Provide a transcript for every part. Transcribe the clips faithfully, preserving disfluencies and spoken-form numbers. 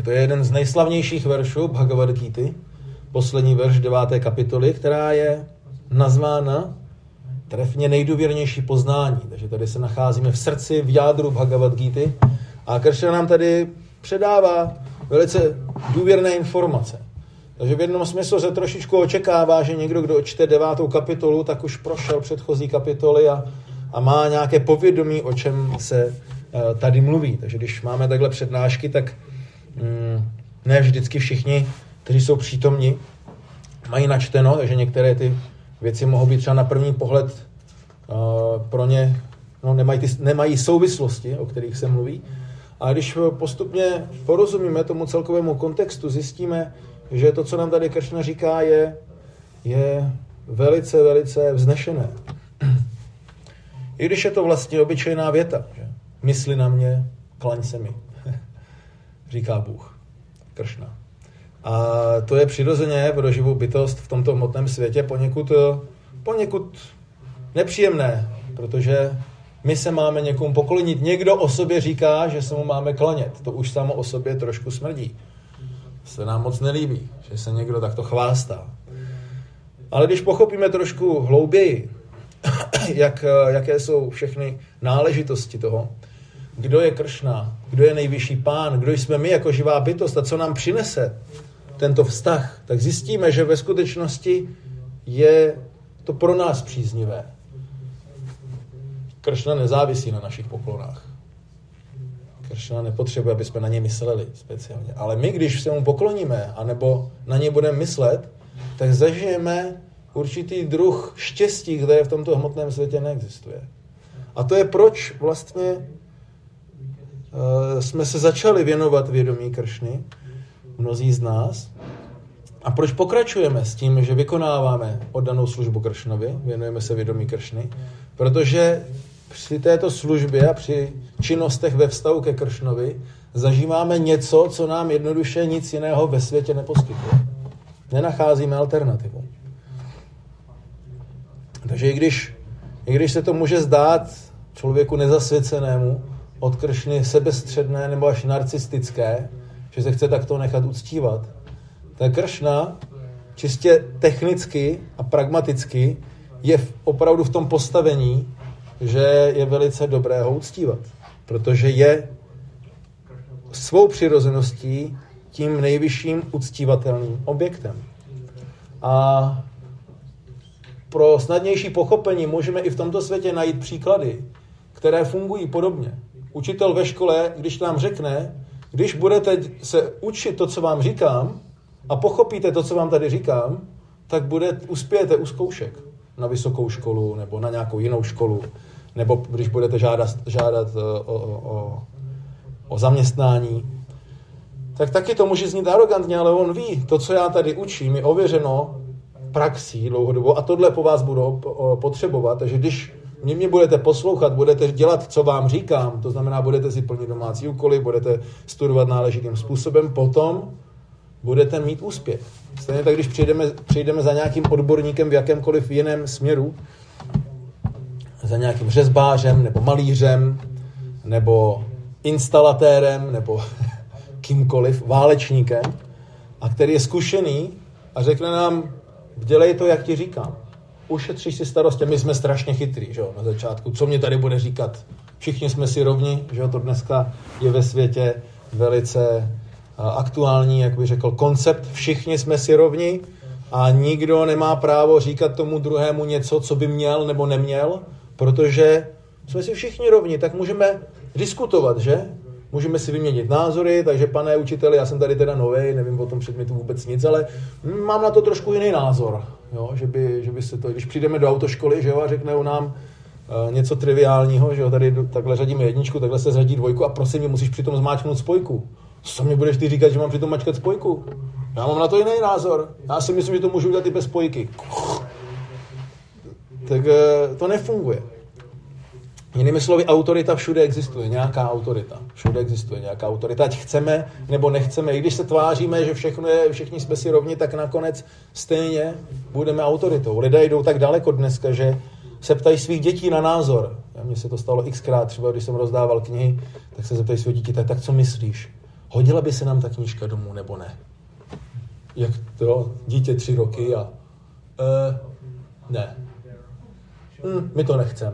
To je jeden z nejslavnějších veršů Bhagavad Gity, poslední verš deváté kapitoly, která je nazvána trefně nejdůvěrnější poznání. Takže tady se nacházíme v srdci, v jádru Bhagavad Gity a Kršna nám tady předává velice důvěrné informace. Takže v jednom smyslu se trošičku očekává, že někdo, kdo čte devátou kapitolu, tak už prošel předchozí kapitoly a, a má nějaké povědomí, o čem se uh, tady mluví. Takže když máme takhle přednášky, tak um, ne vždycky všichni, kteří jsou přítomni, mají načteno, takže některé ty věci mohou být třeba na první pohled uh, pro ně, no, nemají, ty, nemají souvislosti, o kterých se mluví. A když postupně porozumíme tomu celkovému kontextu, zjistíme, že to, co nám tady Kršna říká, je, je velice, velice vznešené. I když je to vlastně obyčejná věta, že mysli na mě, klaň se mi, říká Bůh, Kršna. A to je přirozeně pro živou bytost v tomto hmotném světě poněkud, poněkud nepříjemné, protože my se máme někomu poklonit. Někdo o sobě říká, že se mu máme klanět. To už samo o sobě trošku smrdí. Se nám moc nelíbí, že se někdo takto chvástá. Ale když pochopíme trošku hlouběji, jak, jaké jsou všechny náležitosti toho, kdo je Kršna, kdo je nejvyšší pán, kdo jsme my jako živá bytost a co nám přinese tento vztah, tak zjistíme, že ve skutečnosti je to pro nás příznivé. Kršna nezávisí na našich poklonách. Kršna nepotřebuje, aby jsme na ně mysleli speciálně. Ale my, když se mu pokloníme, anebo na ně budeme myslet, tak zažijeme určitý druh štěstí, které v tomto hmotném světě neexistuje. A to je proč vlastně uh, jsme se začali věnovat vědomí Kršny, mnozí z nás, a proč pokračujeme s tím, že vykonáváme oddanou službu Kršnovi, věnujeme se vědomí Kršny, protože při této službě a při činnostech ve vztahu ke Kršnovi zažíváme něco, co nám jednoduše nic jiného ve světě neposkytuje. Nenacházíme alternativu. Takže i když, i když se to může zdát člověku nezasvěcenému od Kršny sebestředné nebo až narcistické, že se chce takto nechat uctívat, tak Kršna čistě technicky a pragmaticky je v, opravdu v tom postavení, že je velice dobré ho uctívat, protože je svou přirozeností tím nejvyšším uctívatelným objektem. A pro snadnější pochopení můžeme i v tomto světě najít příklady, které fungují podobně. Učitel ve škole, když nám řekne, když budete se učit to, co vám říkám, a pochopíte to, co vám tady říkám, tak bude, uspějete u zkoušek na vysokou školu nebo na nějakou jinou školu, nebo když budete žádat, žádat o, o, o, o zaměstnání, tak taky to může znít arrogantně, ale on ví, to, co já tady učím, je ověřeno praxí dlouhodobou a tohle po vás budu potřebovat, takže když mě, mě budete poslouchat, budete dělat, co vám říkám, to znamená, budete si plnit domácí úkoly, budete studovat náležitým způsobem, potom budete mít úspěch. Stejně tak, když přijdeme, přijdeme za nějakým odborníkem v jakémkoliv jiném směru, za nějakým řezbářem, nebo malířem, nebo instalatérem, nebo kýmkoliv, válečníkem, a který je zkušený a řekne nám, dělej to, jak ti říkám. Ušetříš si starosti. My jsme strašně chytrý, že jo, na začátku. Co mě tady bude říkat? Všichni jsme si rovni, že jo, to dneska je ve světě velice aktuální, jak bych řekl, koncept. Všichni jsme si rovni a nikdo nemá právo říkat tomu druhému něco, co by měl nebo neměl, protože jsme si všichni rovni, tak můžeme diskutovat, že? Můžeme si vyměnit názory, takže pane učiteli, já jsem tady teda novej, nevím o tom předmětu vůbec nic, ale mám na to trošku jiný názor, jo? Že, by, že by se to, když přijdeme do autoškoly, že jo, a řekne o nám uh, něco triviálního, že jo, tady takhle řadíme jedničku, takhle se řadí dvojku a prosím mě, musíš přitom zmáčknout spojku. Co mě budeš ty říkat, že mám přitom mačkat spojku? Já mám na to jiný názor. Já si myslím, že to můžu udělat i bez spojky. Tak uh, to nefunguje. Jinými slovy, autorita všude existuje, nějaká autorita. Všude existuje nějaká autorita, ať chceme nebo nechceme. I když se tváříme, že všechno je, všichni jsme si rovni, tak nakonec stejně budeme autoritou. Lidé jdou tak daleko dneska, že se ptají svých dětí na názor. Mně se to stalo xkrát, třeba když jsem rozdával knihy, tak se zeptají svých dětí, tak, tak co myslíš? hodila by se nám ta knížka domů nebo ne? Jak to, dítě tři roky a e, ne. Hm, my to nechceme.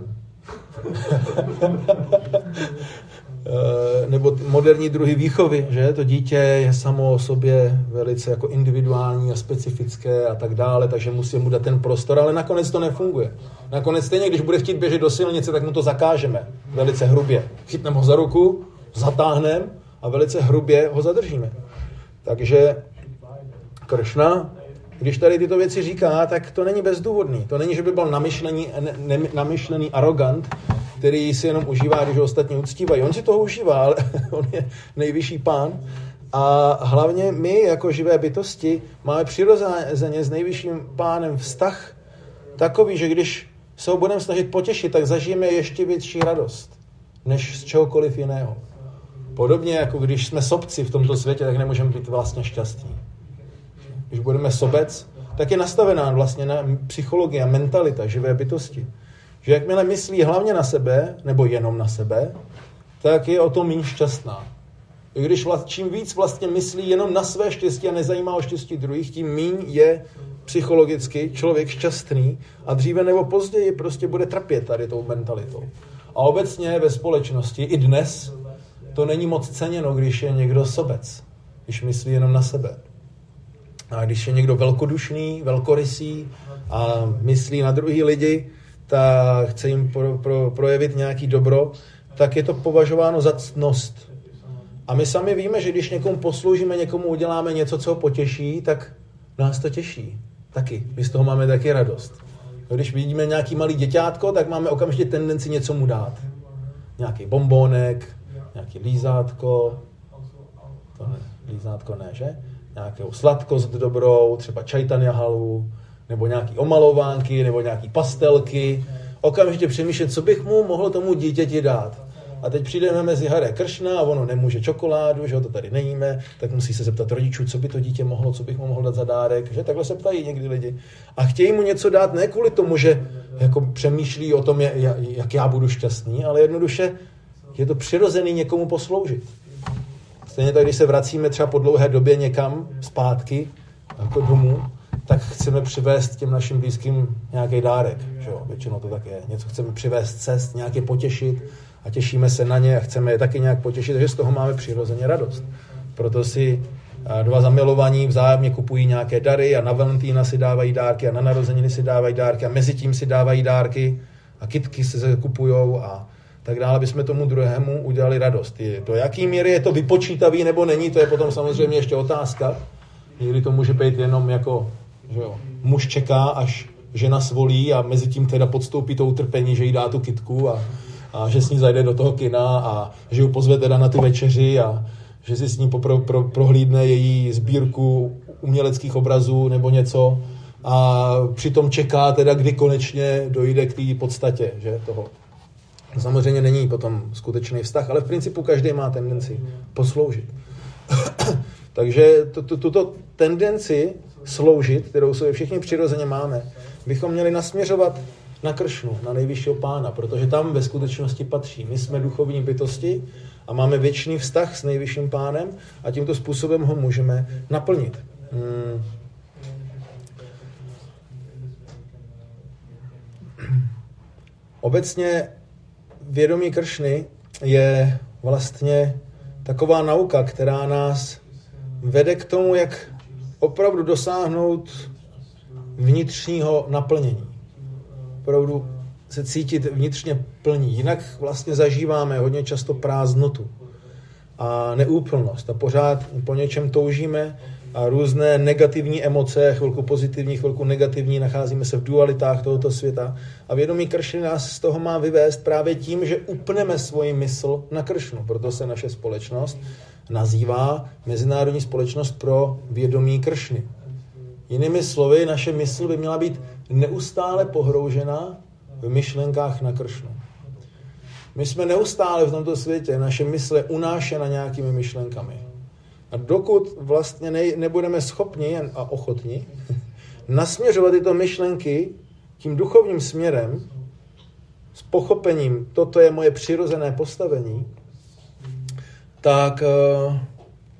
Nebo moderní druhy výchovy, že? To dítě je samo o sobě velice jako individuální a specifické a tak dále, takže musí mu dát ten prostor, ale nakonec to nefunguje. Nakonec stejně, když bude chtít běžet do silnice, tak mu to zakážeme velice hrubě. Chytneme ho za ruku, zatáhneme a velice hrubě ho zadržíme. Takže Kršna, když tady tyto věci říká, tak to není bezdůvodný. To není, že by byl namyšlený, ne, ne, namyšlený arrogant, který si jenom užívá, když ho ostatní uctívají. On si toho užívá, ale on je nejvyšší pán. A hlavně my, jako živé bytosti, máme přirozeně s nejvyšším pánem vztah takový, že když se ho budeme snažit potěšit, tak zažijeme ještě větší radost, než z čehokoliv jiného. Podobně jako když jsme sobci v tomto světě, tak nemůžeme být vlastně šťastní. Když budeme sobec, tak je nastavená vlastně na psychologie a mentalita živé bytosti. Že jakmile myslí hlavně na sebe, nebo jenom na sebe, tak je o to méně šťastná. I když vlast, čím víc vlastně myslí jenom na své štěstí a nezajímá o štěstí druhých, tím méně je psychologicky člověk šťastný a dříve nebo později prostě bude trpět tady tou mentalitou. A obecně ve společnosti i dnes to není moc ceněno, když je někdo sobec, když myslí jenom na sebe. A když je někdo velkodušný, velkorysý a myslí na druhý lidi, tak chce jim pro, pro, projevit nějaký dobro, tak je to považováno za ctnost. A my sami víme, že když někomu posloužíme, někomu uděláme něco, co ho potěší, tak nás to těší. Taky. My z toho máme taky radost. Když vidíme nějaký malý děťátko, tak máme okamžitě tendenci něco mu dát. Nějaký bombónek, nějaký lízátko, to ne, lízátko ne, že? Nějakou sladkost dobrou, třeba čajtanya halu, nebo nějaký omalovánky, nebo nějaký pastelky. Okamžitě přemýšlet, co bych mu mohl tomu dítěti dát. A teď přijdeme mezi Hare Kršna a ono nemůže čokoládu, že ho to tady nejíme, tak musí se zeptat rodičů, co by to dítě mohlo, co bych mu mohl dát za dárek, že takhle se ptají někdy lidi. A chtějí mu něco dát ne kvůli tomu, že jako přemýšlí o tom, jak já budu šťastný, ale jednoduše je to přirozený někomu posloužit. Stejně tak, když se vracíme třeba po dlouhé době někam zpátky, jako domů, tak chceme přivést těm našim blízkým nějaký dárek. Že jo? Většinou to tak je. Něco chceme přivést cest, nějak je potěšit a těšíme se na ně a chceme je taky nějak potěšit, takže z toho máme přirozeně radost. Proto si dva zamilovaní vzájemně kupují nějaké dary a na Valentína si dávají dárky a na narozeniny si dávají dárky a mezi tím si dávají dárky a kytky se kupujou a tak dále, aby jsme tomu druhému udělali radost. Do jaký míry je to vypočítavý nebo není, to je potom samozřejmě ještě otázka. Někdy to může být jenom jako, že jo, muž čeká, až žena svolí a mezi tím teda podstoupí to utrpení, že jí dá tu kytku a, a že s ní zajde do toho kina a že ji pozve teda na tu večeři a že si s ní popro, pro, prohlídne její sbírku uměleckých obrazů nebo něco a přitom čeká teda, kdy konečně dojde k té podstatě, že toho. Samozřejmě není potom skutečný vztah, ale v principu každý má tendenci posloužit. Takže tuto tendenci sloužit, kterou se všichni přirozeně máme, bychom měli nasměřovat na Kršnu, na nejvyššího pána, protože tam ve skutečnosti patří. My jsme duchovní bytosti a máme věčný vztah s nejvyšším pánem a tímto způsobem ho můžeme naplnit. Hmm. Obecně vědomí Kršny je vlastně taková nauka, která nás vede k tomu, jak opravdu dosáhnout vnitřního naplnění. Opravdu se cítit vnitřně plní. Jinak vlastně zažíváme hodně často prázdnotu a neúplnost a pořád po něčem toužíme a různé negativní emoce, chvilku pozitivní, chvilku negativní, nacházíme se v dualitách tohoto světa a vědomí Kršny nás z toho má vyvést právě tím, že upneme svoji mysl na Kršnu. Proto se naše společnost nazývá Mezinárodní společnost pro vědomí Kršny. Jinými slovy, naše mysl by měla být neustále pohroužena v myšlenkách na Kršnu. My jsme neustále v tomto světě, naše mysl je unášena nějakými myšlenkami. A dokud vlastně ne, nebudeme schopni a ochotni nasměřovat tyto myšlenky tím duchovním směrem, s pochopením, toto je moje přirozené postavení, tak uh,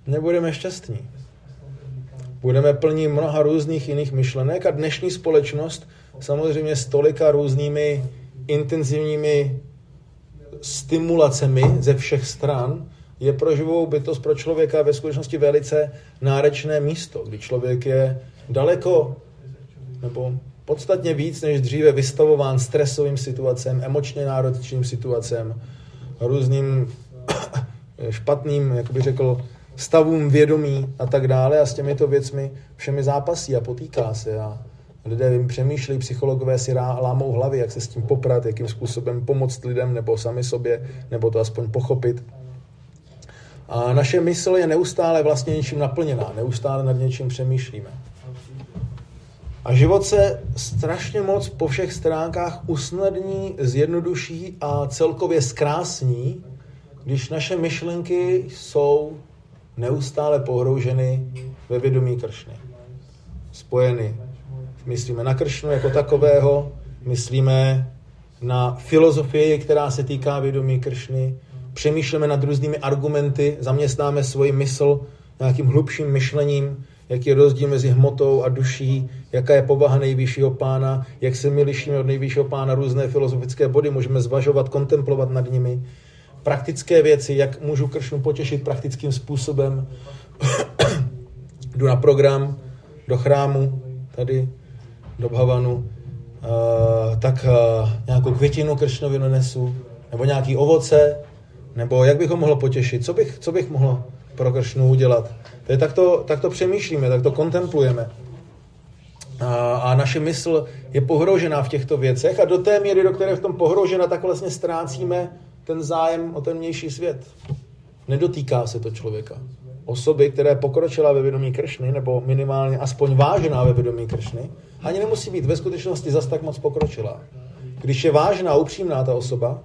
nebudeme šťastní. Budeme plní mnoha různých jiných myšlenek a dnešní společnost samozřejmě s tolika různými intenzivními stimulacemi ze všech stran je pro živou bytost, pro člověka ve skutečnosti velice náročné místo, kdy člověk je daleko nebo podstatně víc než dříve vystavován stresovým situacím, emočně náročným situacím, různým špatným, jak bych řekl, stavům vědomí a tak dále a s těmito věcmi všemi zápasí a potýká se a lidé přemýšlejí, psychologové si lámou hlavy, jak se s tím poprat, jakým způsobem pomoct lidem nebo sami sobě, nebo to aspoň pochopit. A naše mysl je neustále vlastně něčím naplněná, neustále nad něčím přemýšlíme. A život se strašně moc po všech stránkách usnadní, zjednoduší a celkově zkrásní, když naše myšlenky jsou neustále pohrouženy ve vědomí Kršny. Spojeny. Myslíme na Kršnu jako takového, myslíme na filozofii, která se týká vědomí Kršny, přemýšlíme nad různými argumenty, zaměstnáme svoji mysl nějakým hlubším myšlením, jaký je rozdíl mezi hmotou a duší, jaká je povaha nejvyššího pána, jak se my lišíme od nejvyššího pána, různé filozofické body, můžeme zvažovat, kontemplovat nad nimi. Praktické věci, jak můžu Kršnu potěšit praktickým způsobem. Jdu na program, do chrámu, tady, do Bhavanu, uh, tak uh, nějakou květinu Kršnovi donesu, nebo nějaký ovoce, nebo jak bych ho mohl potěšit, co bych, co bych mohl pro Kršnu udělat. Takže tak to, tak to přemýšlíme, tak to kontemplujeme. A, a naše mysl je pohrožená v těchto věcech a do té míry, do které je v tom pohrožena, tak vlastně ztrácíme ten zájem o ten vnější svět. Nedotýká se to člověka. Osoby, které pokročila ve vědomí Kršny, nebo minimálně aspoň vážená ve vědomí Kršny, ani nemusí být ve skutečnosti zas tak moc pokročilá. Když je vážná a upřímná ta osoba,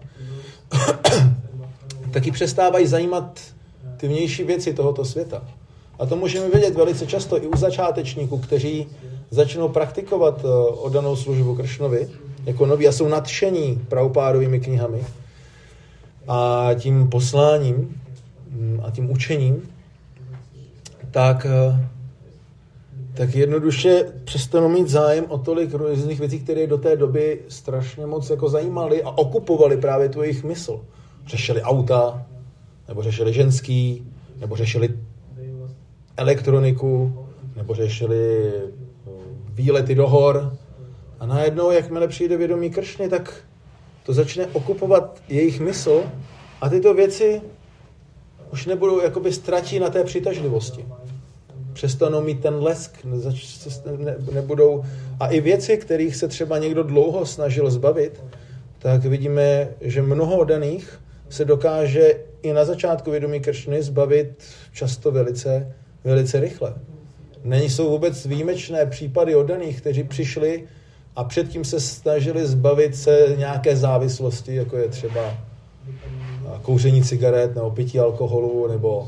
tak ji přestávají zajímat ty vnější věci tohoto světa. A to můžeme vidět velice často i u začátečníků, kteří začnou praktikovat oddanou službu Kršnovi jako noví a jsou nadšení Prabhupádovými knihami a tím posláním a tím učením, tak, tak jednoduše přestanou mít zájem o tolik různých věcí, které do té doby strašně moc jako zajímaly a okupovaly právě tu jejich mysl. Řešili auta, nebo řešili ženský, nebo řešili elektroniku, nebo řešili výlety do hor. A najednou, jakmile přijde vědomí Kršny, tak to začne okupovat jejich mysl a tyto věci už nebudou, jakoby ztratí na té přitažlivosti. Přestanou mít ten lesk, ne, nebudou. A i věci, kterých se třeba někdo dlouho snažil zbavit, tak vidíme, že mnoho oddaných se dokáže i na začátku vědomí Kršny zbavit často velice, velice rychle. Nejsou vůbec výjimečné případy oddaných, kteří přišli a předtím se snažili zbavit se nějaké závislosti, jako je třeba kouření cigaret, nebo pití alkoholu, nebo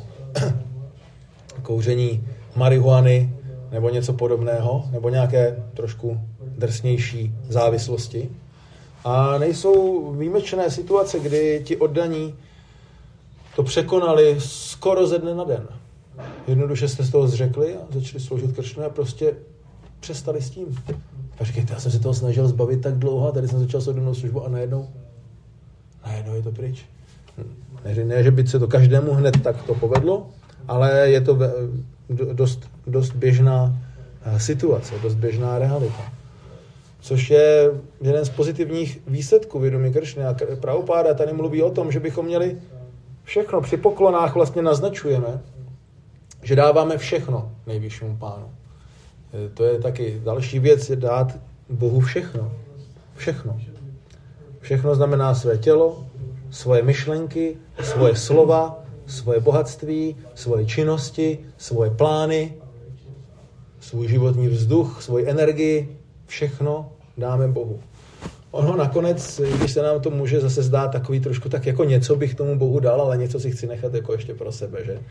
kouření marihuany, nebo něco podobného, nebo nějaké trošku drsnější závislosti. A nejsou výjimečné situace, kdy ti oddaní to překonali skoro ze dne na den. Jednoduše jste z toho zřekli a začali sloužit Kršnu a prostě přestali s tím. A říkejte, já jsem se toho snažil zbavit tak dlouho a tady jsem začal s oddanou službu a najednou, najednou je to pryč. Ne, ne, že by se to každému hned tak to povedlo, ale je to dost, dost běžná situace, dost běžná realita. Což je jeden z pozitivních výsledků vědomí Kršny. A Prabhupáda tady mluví o tom, že bychom měli všechno, při poklonách vlastně naznačujeme, že dáváme všechno nejvyššímu pánu. To je taky další věc, je dát Bohu všechno. Všechno. Všechno znamená své tělo, svoje myšlenky, svoje slova, svoje bohatství, svoje činnosti, svoje plány, svůj životní vzduch, svoji energii, všechno dáme Bohu. Ono nakonec, když se nám to může zase zdát takový trošku tak jako něco bych tomu Bohu dal, ale něco si chci nechat jako ještě pro sebe, že?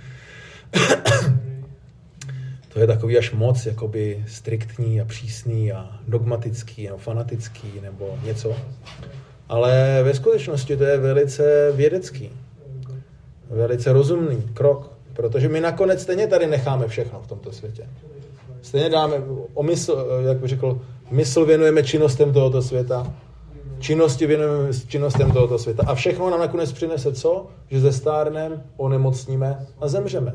To je takový až moc jakoby striktní a přísný a dogmatický nebo fanatický nebo něco. Ale ve skutečnosti to je velice vědecký, velice rozumný krok. Protože my nakonec stejně tady necháme všechno v tomto světě. Stejně dáme, o mysl, jak bych řekl, mysl věnujeme činnostem tohoto světa, činnosti věnujeme činnostem tohoto světa. A všechno nám nakonec přinese co? Že zestárneme, onemocníme a zemřeme.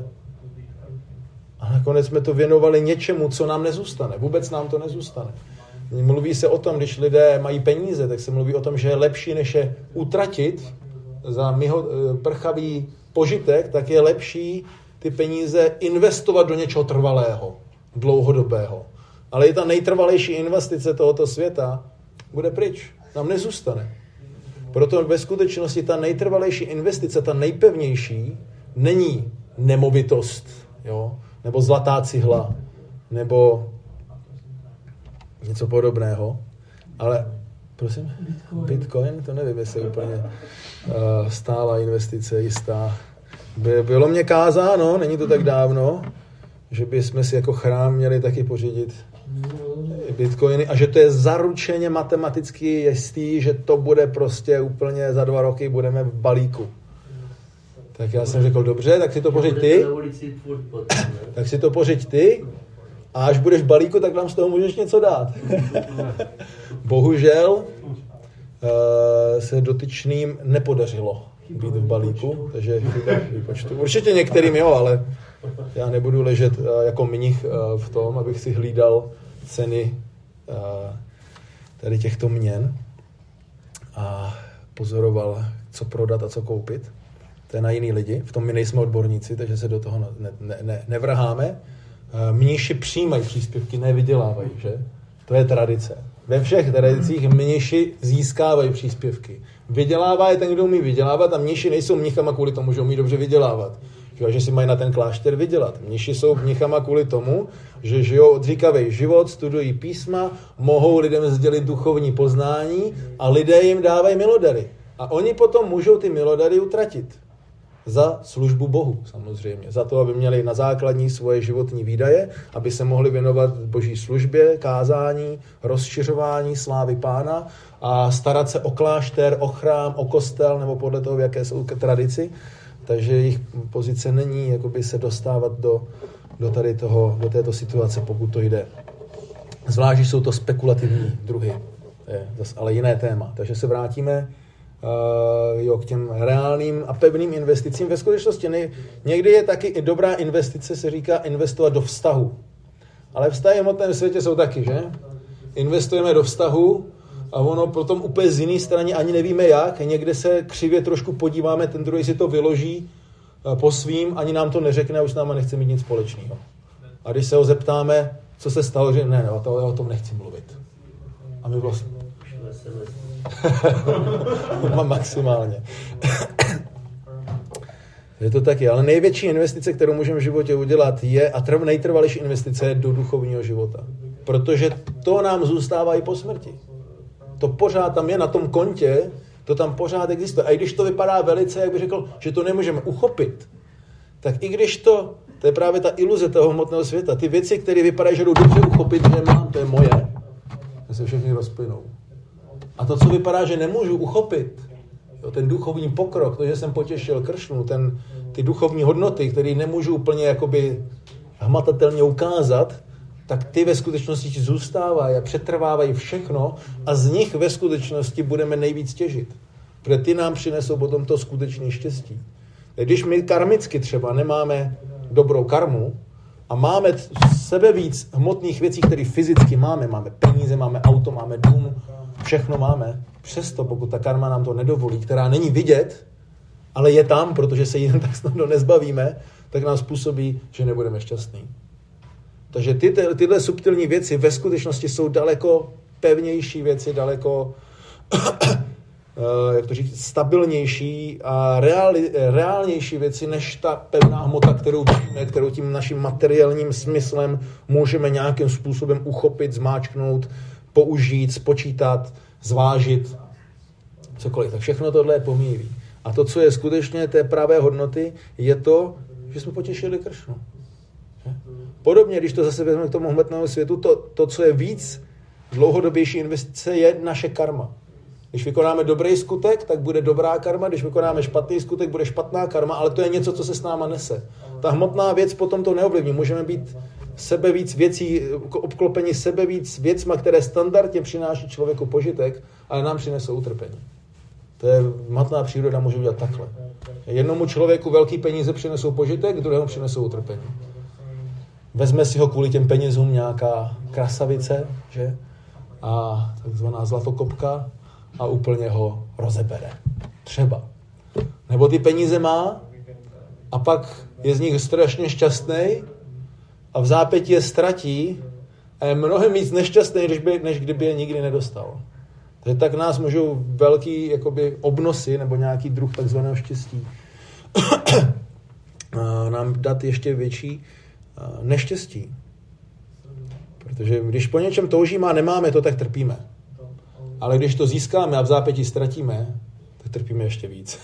A nakonec jsme to věnovali něčemu, co nám nezůstane. Vůbec nám to nezůstane. Mluví se o tom, když lidé mají peníze, tak se mluví o tom, že je lepší, než je utratit za myho, prchavý požitek, tak je lepší ty peníze investovat do něčeho trvalého, dlouhodobého. Ale i ta nejtrvalejší investice tohoto světa bude pryč. Nám nezůstane. Proto ve skutečnosti ta nejtrvalejší investice, ta nejpevnější, není nemovitost, jo? Nebo zlatá cihla, nebo něco podobného. Ale, prosím, Bitcoin, Bitcoin to nevím, jestli je úplně uh, stála investice, jistá. By, bylo mě kázáno, není to tak dávno, že bychom si jako chrám měli taky pořídit bitcoiny a že to je zaručeně matematicky jistý, že to bude prostě úplně za dva roky budeme v balíku. Tak já jsem řekl, dobře, tak si to pořiď ty. Tak si to pořiď ty a až budeš v balíku, tak nám z toho můžeš něco dát. Bohužel uh, se dotyčným nepodařilo být v balíku, takže výpočtu. Určitě některým jo, ale já nebudu ležet uh, jako mnich uh, v tom, abych si hlídal ceny uh, tady těchto měn a pozoroval, co prodat a co koupit. To je na jiný lidi, v tom my nejsme odborníci, takže se do toho ne, ne, ne, nevrháme. Mniši přijímají příspěvky, nevydělávají, že? To je tradice. Ve všech tradicích mniši získávají příspěvky. Vydělává je ten, kdo umí vydělávat a mniši nejsou mnichama kvůli tomu, že umí dobře vydělávat. Že, že si mají na ten klášter vydělat. Mniši jsou mnichama kvůli tomu, že žijou odříkavý život, studují písma, mohou lidem sdělit duchovní poznání a lidé jim dávají milodary. A oni potom můžou ty milodary utratit. Za službu Bohu samozřejmě. Za to, aby měli na základní svoje životní výdaje, aby se mohli věnovat boží službě, kázání, rozšiřování slávy Pána a starat se o klášter, o chrám, o kostel, nebo podle toho, v jaké jsou tradici. Takže jejich pozice není jakoby se dostávat do, do, tady toho, do této situace, pokud to jde. Zvlášť, jsou to spekulativní druhy. Je zase ale jiné téma. Takže se vrátíme Uh, jo, k těm reálným a pevným investicím. Ve skutečnosti ne, někdy je taky i dobrá investice, se říká investovat do vztahu. Ale vztahy v hmotném světě jsou taky, že? Investujeme do vztahu a ono potom úplně z jiné strany ani nevíme jak. Někde se křivě trošku podíváme, ten druhý si to vyloží uh, po svým, ani nám to neřekne a už s náma nechce mít nic společného. A když se ho zeptáme, co se stalo, že ne, ne, to, já o tom nechci mluvit. A my vlastně maximálně. Je to taky, ale největší investice, kterou můžeme v životě udělat, je a trv, nejtrvalější investice je do duchovního života. Protože to nám zůstává i po smrti. To pořád tam je na tom kontě, to tam pořád existuje. A i když to vypadá velice, jak bych řekl, že to nemůžeme uchopit, tak i když to, to je právě ta iluze toho hmotného světa, ty věci, které vypadají, že jdou dobře uchopit, že mám, to je moje, se všechny rozplynou. A to, co vypadá, že nemůžu uchopit, jo, ten duchovní pokrok, to, že jsem potěšil Kršnu, ten, ty duchovní hodnoty, které nemůžu úplně jakoby hmatatelně ukázat, tak ty ve skutečnosti zůstávají a přetrvávají všechno a z nich ve skutečnosti budeme nejvíc těžit. Protože ty nám přinesou potom to skutečné štěstí. Když my karmicky třeba nemáme dobrou karmu a máme sebe víc hmotných věcí, které fyzicky máme, máme peníze, máme auto, máme dům, všechno máme. Přesto, pokud ta karma nám to nedovolí, která není vidět, ale je tam, protože se jen tak snadno nezbavíme, tak nám způsobí, že nebudeme šťastní. Takže ty, ty, tyhle subtilní věci ve skutečnosti jsou daleko pevnější věci, daleko jak to říct, stabilnější a reali, reálnější věci, než ta pevná hmota, kterou vidíme, kterou tím naším materiálním smyslem můžeme nějakým způsobem uchopit, zmáčknout, použít, spočítat, zvážit, cokoliv. Tak všechno tohle je pomíjivý. A to, co je skutečně té pravé hodnoty, je to, že jsme potěšili Kršnu. Podobně, když to zase vezmeme k tomu hmotnému světu, to, to, co je víc dlouhodobější investice, je naše karma. Když vykonáme dobrý skutek, tak bude dobrá karma, když vykonáme špatný skutek, bude špatná karma, ale to je něco, co se s náma nese. Ta hmotná věc potom to neovlivní. Můžeme být sebe víc věcí, obklopeni sebe víc věcma, které standardně přináší člověku požitek, ale nám přinesou utrpení. To je hmotná příroda, může udělat takhle. Jednomu člověku velký peníze přinesou požitek, druhému přinesou utrpení. Vezme si ho kvůli těm penězům nějaká krasavice, že? A takzvaná zlatokopka a úplně ho rozebere. Třeba. Nebo ty peníze má a pak je z nich strašně šťastný a v zápětí je ztratí a je mnohem víc nešťastný, než, by, než kdyby je nikdy nedostal. Takže tak nás můžou velký jakoby, obnosy nebo nějaký druh takzvaného štěstí nám dát ještě větší neštěstí. Protože když po něčem toužíme a nemáme to, tak trpíme. Ale když to získáme a v zápětí ztratíme, tak trpíme ještě víc.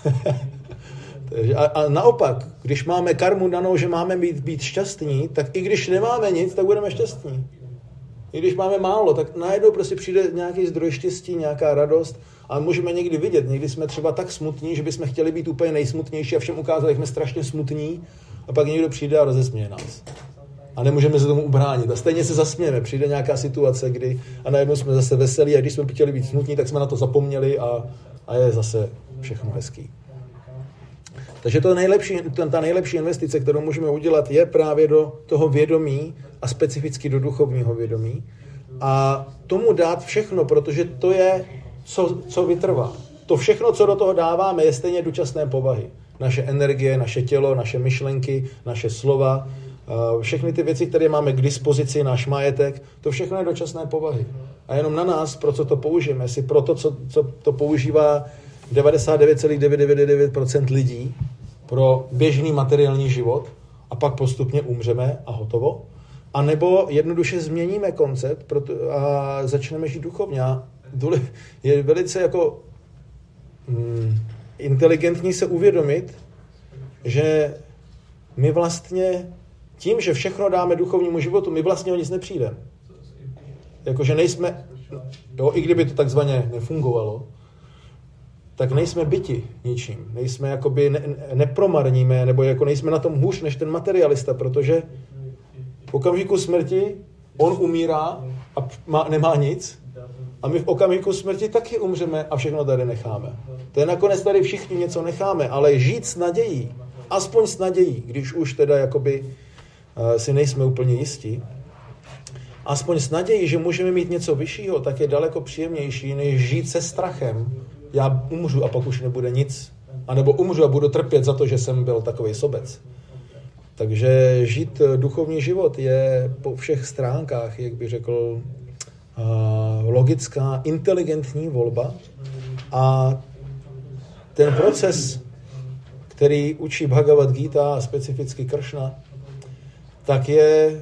a, a naopak, když máme karmu danou, že máme být, být šťastní, tak i když nemáme nic, tak budeme šťastní. I když máme málo, tak najednou prostě přijde nějaký zdroj štěstí, nějaká radost a můžeme někdy vidět. Někdy jsme třeba tak smutní, že bychom chtěli být úplně nejsmutnější a všem ukázat, jak jsme strašně smutní a pak někdo přijde a rozesměje nás. A nemůžeme se tomu ubránit. A stejně se zasmějeme. Přijde nějaká situace, kdy a najednou jsme zase veselí a když jsme chtěli být smutní, tak jsme na to zapomněli a, a je zase všechno hezký. Takže to nejlepší, ta nejlepší investice, kterou můžeme udělat, je právě do toho vědomí a specificky do duchovního vědomí. A tomu dát všechno, protože to je, co, co vytrvá. To všechno, co do toho dáváme, je stejně dočasné povahy. Naše energie, naše tělo, naše myšlenky, naše slova, všechny ty věci, které máme k dispozici, náš majetek, to všechno je dočasné povahy. A jenom na nás, pro co to použijeme, jestli pro to, co, co to používá devadesát devět celá devět devět devět procent lidí pro běžný materiální život a pak postupně umřeme a hotovo. A nebo jednoduše změníme koncept a začneme žít duchovně. Je velice jako mm, inteligentní se uvědomit, že my vlastně tím, že všechno dáme duchovnímu životu, my vlastně o nic nepřijdeme. Jakože nejsme, jo, i kdyby to takzvaně nefungovalo, tak nejsme byti ničím. Nejsme jakoby, ne, nepromarníme, nebo jako nejsme na tom hůř než ten materialista, protože v okamžiku smrti on umírá a má, nemá nic a my v okamžiku smrti taky umřeme a všechno tady necháme. To je nakonec tady všichni něco necháme, ale žít s nadějí, aspoň s nadějí, když už teda jakoby uh, si nejsme úplně jistí, aspoň s nadějí, že můžeme mít něco vyššího, tak je daleko příjemnější, než žít se strachem. Já umřu a pak už nebude nic. A nebo umřu a budu trpět za to, že jsem byl takovej sobec. Takže žít duchovní život je po všech stránkách, jak bych řekl, logická, inteligentní volba. A ten proces, který učí Bhagavad Gita a specificky Kršna, tak je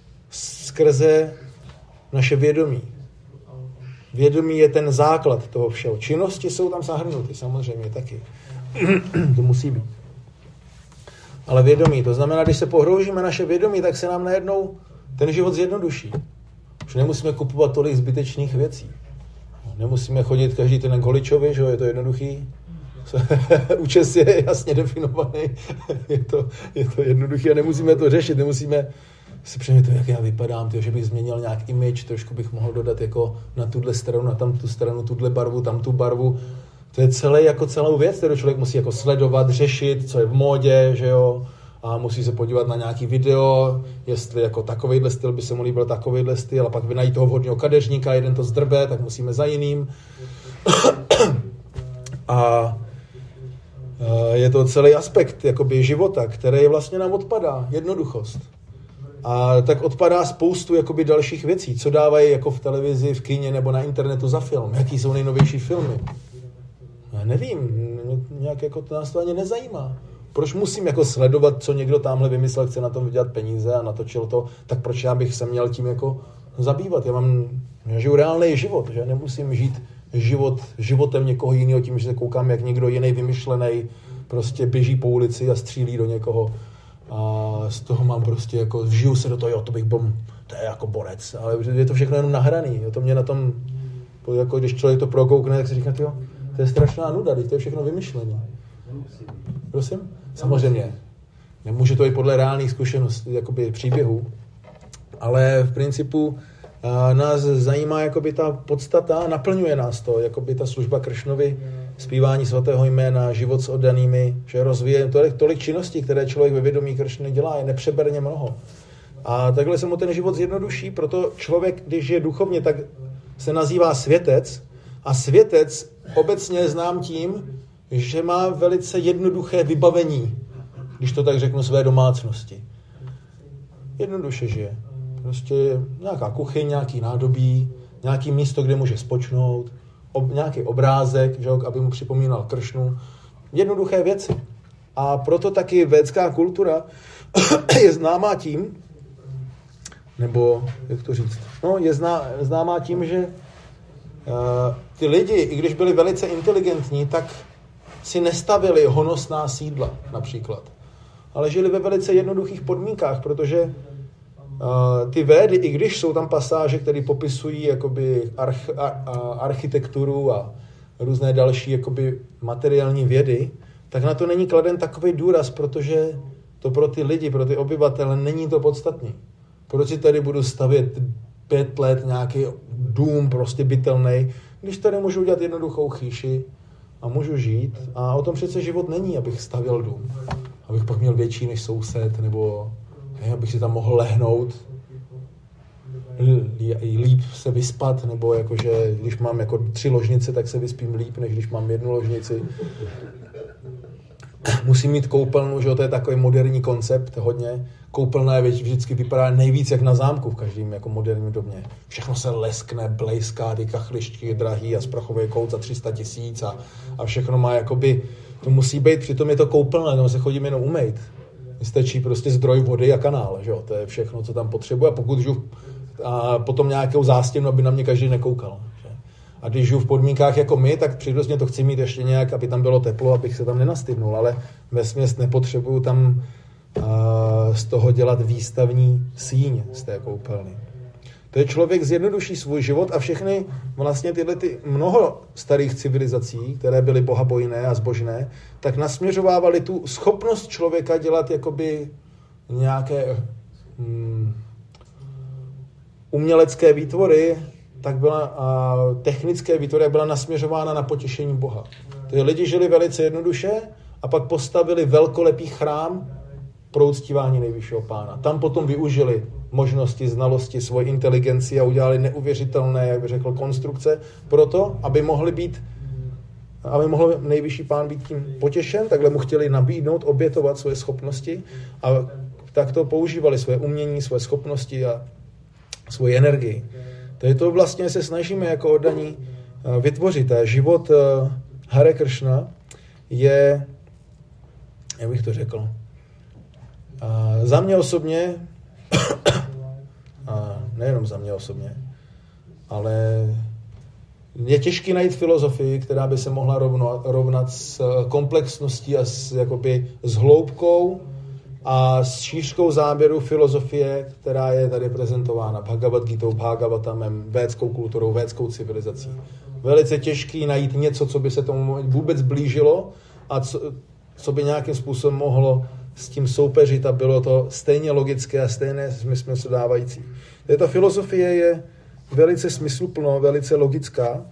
skrze naše vědomí. Vědomí je ten základ toho všeho. Činnosti jsou tam zahrnuty, samozřejmě taky. To musí být. Ale vědomí, to znamená, když se pohroužíme naše vědomí, tak se nám najednou ten život zjednoduší. Už nemusíme kupovat tolik zbytečných věcí. Nemusíme chodit každý den k holičovi, že je to jednoduchý. Účes je jasně definovaný. je, to, je to jednoduchý a nemusíme to řešit, nemusíme si přemýšlet, jak já vypadám, tyjo, že bych změnil nějak image, trošku bych mohl dodat jako na tuhle stranu, na tam tu stranu, tuhle barvu, tam tu barvu. To je celé jako celou věc, kterou člověk musí jako sledovat, řešit, co je v módě, že jo, a musí se podívat na nějaký video, jestli jako takovejhle styl by se mu líbil takovejhle styl, a pak by najít toho vhodného kadeřníka, jeden to zdrbe, tak musíme za jiným. A je to celý aspekt jakoby života, který vlastně nám odpadá, jednoduchost. A tak odpadá spoustu jakoby dalších věcí, co dávají jako v televizi, v kině nebo na internetu za film, jaký jsou nejnovější filmy. Já nevím, nějak jako to nás to ani nezajímá. Proč musím jako sledovat, co někdo tamhle vymyslel, chce na tom vydělat peníze a natočil to, tak proč já bych se měl tím jako zabývat? Já mám, já žiju reálný život, že nemusím žít život, životem někoho jiného tím, že se koukám, jak někdo jiný vymyšlený prostě běží po ulici a střílí do někoho. A z toho mám prostě jako, vžiju se do toho, jo, to bych byl, to je jako borec, ale je to všechno jenom nahraný, jo, to mě na tom Jako když člověk to prokoukne, tak si říká, jo, to je strašná nuda, to je všechno vymyšlené. Prosím? Samozřejmě. Nemůže to i podle reálných zkušeností, jakoby příběhů, ale v principu uh, nás zajímá jakoby ta podstata, naplňuje nás to, jakoby ta služba Kršnovi, zpívání svatého jména, život s oddanými, že rozvíje tolik, tolik činností, které člověk ve vědomí Kršny dělá, je nepřeberně mnoho. A takhle se mu ten život zjednoduší, proto člověk, když je duchovně, tak se nazývá světec a světec obecně znám tím, že má velice jednoduché vybavení, když to tak řeknu, své domácnosti. Jednoduše žije. Prostě nějaká kuchyň, nějaký nádobí, nějaký místo, kde může spočnout, ob, nějaký obrázek, že, aby mu připomínal Kršnu. Jednoduché věci. A proto taky védská kultura je známá tím, nebo jak to říct, no, je zná, známá tím, že uh, ty lidi, i když byli velice inteligentní, tak si nestavili honosná sídla například. Ale žili ve velice jednoduchých podmínkách, protože uh, ty védy, i když jsou tam pasáže, které popisují jakoby arch, a, a, architekturu a různé další jakoby materiální vědy, tak na to není kladen takový důraz, protože to pro ty lidi, pro ty obyvatele není to podstatný. Proč si tady budu stavět pět let nějaký dům prostě bytelnej, když tady můžu udělat jednoduchou chýši a můžu žít. A o tom přece život není, abych stavěl dům. Abych pak měl větší než soused, nebo hej, abych si tam mohl lehnout, líp se vyspat, nebo jakože, když mám jako tři ložnice, tak se vyspím líp, než když mám jednu ložnici. Musím mít koupelnu, že to je takový moderní koncept, hodně. Koupelna je vždycky vypadá nejvíc jak na zámku v každém jako moderním domě. Všechno se leskne, blejská, ty kachličky drahý a sprchový kout za tři sta tisíc a, a všechno má jakoby, to musí být, přitom je to koupelna, tam se chodím jenom umýt. Stačí prostě zdroj vody a kanál, že jo, to je všechno, co tam potřebuje a pokud žiju a potom nějakou zástěnu, aby na mě každý nekoukal. Že? A když žiju v podmínkách jako my, tak přirozeně to chci mít ještě nějak, aby tam bylo teplo, abych se tam nenastydnul, ale vesměs nepotřebuju tam a z toho dělat výstavní síň z té koupelny. To je člověk zjednoduší svůj život a všechny vlastně tyhle ty mnoho starých civilizací, které byly bohabojné a zbožné, tak nasměřovávaly tu schopnost člověka dělat jakoby nějaké hmm, umělecké výtvory, tak byla a technické výtvory, byla nasměřována na potěšení Boha. Ty lidi žili velice jednoduše a pak postavili velkolepý chrám pro uctívání nejvyššího pána. Tam potom využili možnosti, znalosti, svoji inteligenci a udělali neuvěřitelné, jak by řekl, konstrukce proto, aby mohli být, aby mohl nejvyšší pán být tím potěšen, takhle mu chtěli nabídnout, obětovat svoje schopnosti a takto používali své umění, své schopnosti a svoji energii. Tady to vlastně se snažíme jako oddaní vytvořit. A život Hare Kršna je, jak bych to řekl, a za mě osobně, a nejenom za mě osobně, ale je těžké najít filozofii, která by se mohla rovno, rovnat s komplexností a s, jakoby, s hloubkou a s šířkou záběru filozofie, která je tady prezentována Bhagavad Gitou, Bhagavatamem, védskou kulturou, védskou civilizací. Velice těžký najít něco, co by se tomu vůbec blížilo a co, co by nějakým způsobem mohlo s tím soupeřit a bylo to stejně logické a stejné smysl dávající. Ta filozofie je velice smysluplná, velice logická,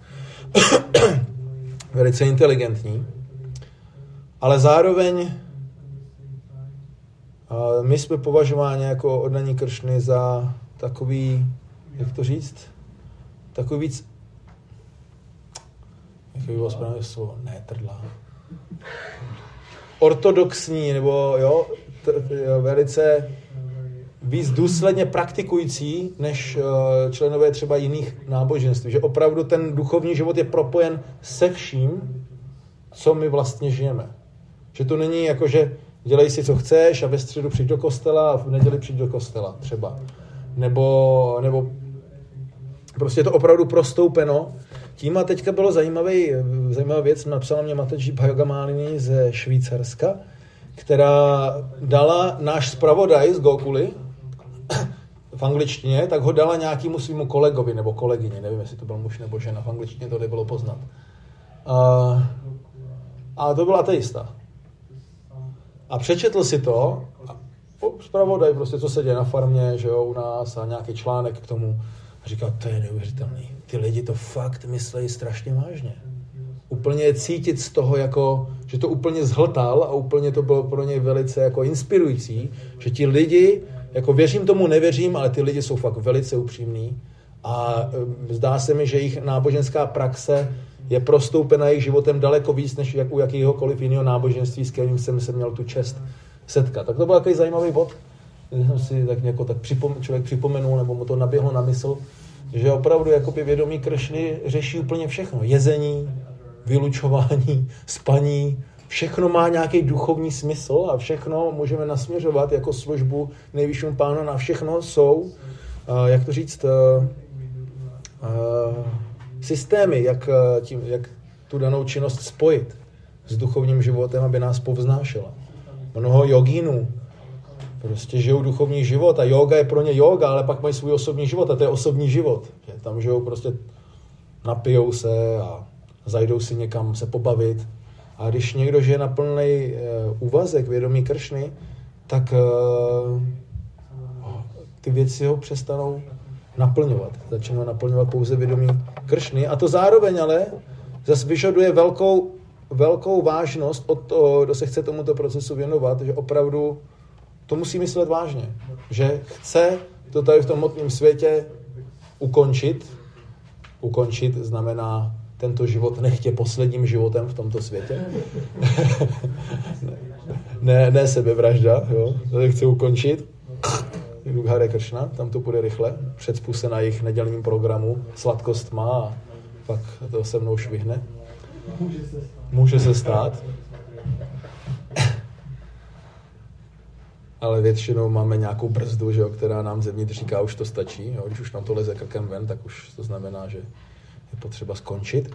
velice inteligentní, ale zároveň my jsme považováni jako oddaní Kršny za takový, jak to říct, takový víc, jak by bylo správně slovo, ne trdlá, ortodoxní, nebo jo, t, t, velice víc důsledně praktikující než uh, členové třeba jiných náboženství. Že opravdu ten duchovní život je propojen se vším, co my vlastně žijeme. Že to není jako, že dělej si, co chceš a ve středu přijď do kostela a v neděli přijď do kostela třeba. Nebo, nebo prostě je to opravdu prostoupeno. Tím a teďka bylo zajímavý, zajímavá věc, napsala mě Mataji Bhagamalini ze Švýcarska, která dala náš zpravodaj z Gokuly v angličtině, tak ho dala nějakému svýmu kolegovi nebo kolegyně, nevím, jestli to byl muž nebo žena, v angličtině to nebylo poznat. Uh, a to byla ateista. A přečetl si to, zpravodaj prostě, co se děje na farmě, že jo, u nás a nějaký článek k tomu. A říkal, to je neuvěřitelný. Ty lidi to fakt myslejí strašně vážně. Úplně je cítit z toho, jako, že to úplně zhltal a úplně to bylo pro něj velice jako inspirující, že ti lidi, jako věřím tomu, nevěřím, ale ty lidi jsou fakt velice upřímní a zdá se mi, že jejich náboženská praxe je prostoupena jejich životem daleko víc, než jak u jakéhokoliv jiného náboženství, s kterým jsem se měl tu čest setkat. Tak to byl takový zajímavý bod, když jsem si tak nějak tak připom, člověk připomenul, nebo mu to naběhlo na mysl, že opravdu jakoby vědomí Kršny řeší úplně všechno. Jezení, vylučování, spaní, všechno má nějaký duchovní smysl a všechno můžeme nasměřovat jako službu nejvyššímu pánu. Na všechno jsou, uh, jak to říct, uh, uh, systémy, jak, uh, tím, jak tu danou činnost spojit s duchovním životem, aby nás povznášela. Mnoho jogínů prostě žijou duchovní život a yoga je pro ně yoga, ale pak mají svůj osobní život a to je osobní život. Že tam žijou prostě, napijou se a zajdou si někam se pobavit. A když někdo žije na plný uh, úvazek vědomí Kršny, tak uh, ty věci ho přestanou naplňovat. Začnou naplňovat pouze vědomí Kršny. A to zároveň ale zase vyžaduje velkou, velkou vážnost od toho, kdo se chce tomuto procesu věnovat, že opravdu to musí myslet vážně. Že chce to tady v tom hmotném světě ukončit. Ukončit znamená tento život nechtě posledním životem v tomto světě. ne, ne sebevražda, jo. To chce ukončit. Jdu Hare Kršna, tam to půjde rychle. Přecpu se na jejich nedělním programu, sladkost má a pak to se mnou švihne. Může se stát. Ale většinou máme nějakou brzdu, že jo, která nám zevnitř říká, už to stačí. Jo. Když už nám to leze krkem ven, tak už to znamená, že je potřeba skončit.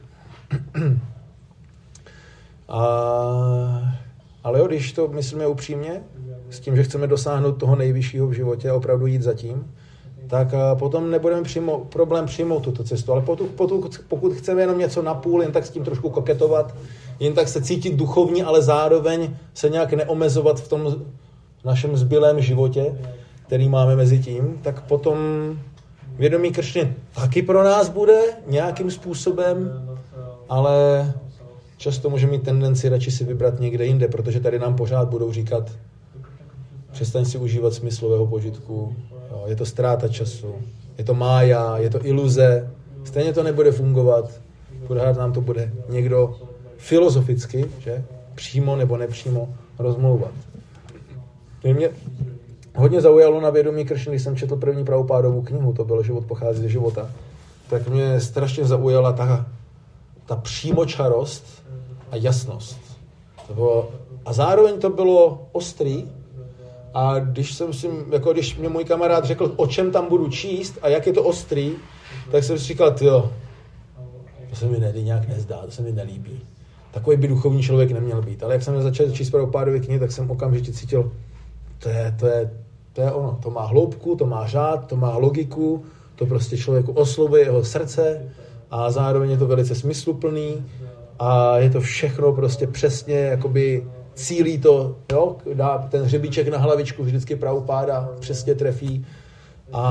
A, ale jo, když to myslíme upřímně, s tím, že chceme dosáhnout toho nejvyššího v životě a opravdu jít za tím, tak potom nebudeme přijmout, problém přijmout tuto cestu. Ale pokud, pokud, pokud chceme jenom něco napůl, jen tak s tím trošku koketovat, jen tak se cítit duchovní, ale zároveň se nějak neomezovat v tom našem zbylém životě, který máme mezi tím, tak potom vědomí Kršny taky pro nás bude nějakým způsobem, ale často může mít tendenci radši si vybrat někde jinde, protože tady nám pořád budou říkat, přestaň si užívat smyslového požitku, jo, je to ztráta času, je to mája, je to iluze, stejně to nebude fungovat, pořád nám to bude někdo filozoficky, že, přímo nebo nepřímo rozmlouvat. Mě hodně zaujalo na vědomí Kršny, když jsem četl první Prabhupádovu knihu, to bylo Život pochází ze života, tak mě strašně zaujala ta, ta přímočarost a jasnost. To bylo, a zároveň to bylo ostrý a když jsem si, jako když mě můj kamarád řekl, o čem tam budu číst a jak je to ostrý, tak jsem si říkal, tyjo, to se mi ne, nějak nezdá, to se mi nelíbí. Takový by duchovní člověk neměl být. Ale jak jsem začal číst Prabhupádovy knihy, tak jsem okamžitě cítil, to je, to je, to je ono. To má hloubku, to má řád, to má logiku, to prostě člověku oslovuje jeho srdce a zároveň je to velice smysluplný a je to všechno prostě přesně, jakoby cílí to, jo, dá ten hřebíček na hlavičku vždycky Prabhupáda přesně trefí a,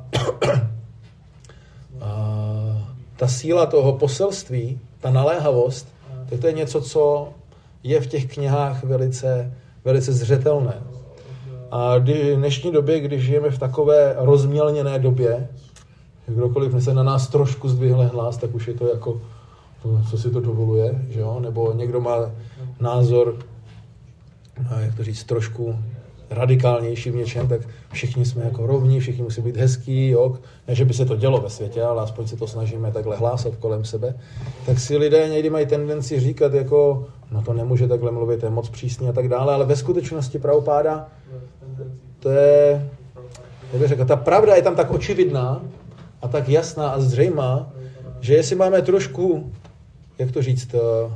a ta síla toho poselství, ta naléhavost, tak to je něco, co je v těch knihách velice, velice zřetelné. A v dnešní době, když žijeme v takové rozmělněné době, kdokoliv se na nás trošku zdvihle hlas, tak už je to jako, co si to dovoluje, že jo? Nebo někdo má názor, jak to říct, trošku radikálnější v něčem, tak všichni jsme jako rovní, všichni musí být hezký, jo? Ne, že by se to dělo ve světě, ale aspoň se to snažíme takhle hlásat kolem sebe, tak si lidé někdy mají tendenci říkat jako, no to nemůže takhle mluvit, je moc přísný a tak dále, ale ve skutečnosti Prabhupáda, to je, jak bych řekl, ta pravda je tam tak očividná a tak jasná a zřejmá, že jestli máme trošku, jak to říct,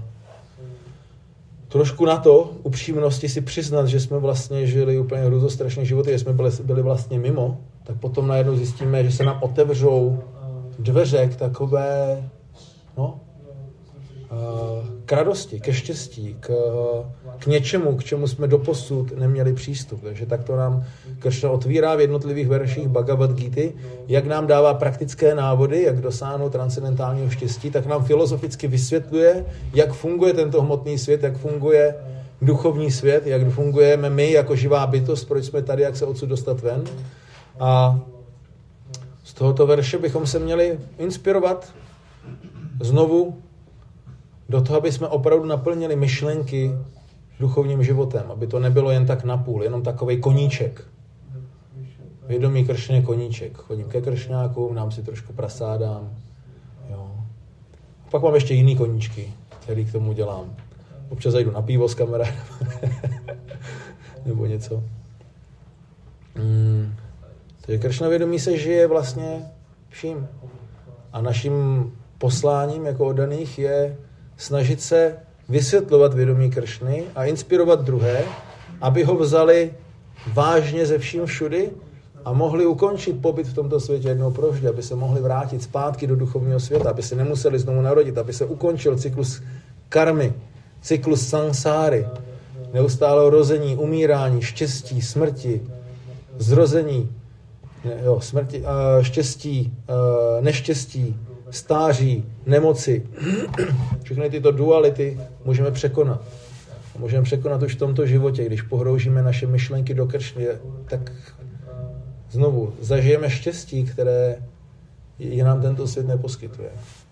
trošku na to upřímnosti si přiznat, že jsme vlastně žili úplně hruzostrašné životy, že jsme byli, byli vlastně mimo, tak potom najednou zjistíme, že se nám otevřou dveře k takové, no, k radosti, ke štěstí, k, k něčemu, k čemu jsme doposud neměli přístup. Takže tak to nám Kršna otvírá v jednotlivých verších Bhagavad Gity, jak nám dává praktické návody, jak dosáhnout transcendentálního štěstí, tak nám filozoficky vysvětluje, jak funguje tento hmotný svět, jak funguje duchovní svět, jak fungujeme my jako živá bytost, proč jsme tady, jak se odsud dostat ven. A z tohoto verše bychom se měli inspirovat znovu do toho, aby jsme opravdu naplnili myšlenky duchovním životem, aby to nebylo jen tak napůl, jenom takovej koníček. Vědomí Kršně koníček. Chodím ke kršňákům, nám si trošku prasádám. Jo. A pak mám ještě jiný koníčky, který k tomu dělám. Občas zajdu na pivo s kamarádem. Nebo něco. Hmm. Takže Kršna vědomí se žije vlastně vším. A naším posláním jako oddaných je snažit se vysvětlovat vědomí Kršny a inspirovat druhé, aby ho vzali vážně ze vším všudy a mohli ukončit pobyt v tomto světě jednou provždy, aby se mohli vrátit zpátky do duchovního světa, aby se nemuseli znovu narodit, aby se ukončil cyklus karmy, cyklus samsáry, neustálého rození, umírání, štěstí, smrti, zrození, jo, smrti, uh, štěstí, uh, neštěstí, stáří, nemoci. Všechny tyto duality můžeme překonat. Můžeme překonat už v tomto životě, když pohroužíme naše myšlenky do Kršny, tak znovu zažijeme štěstí, které je nám tento svět neposkytuje.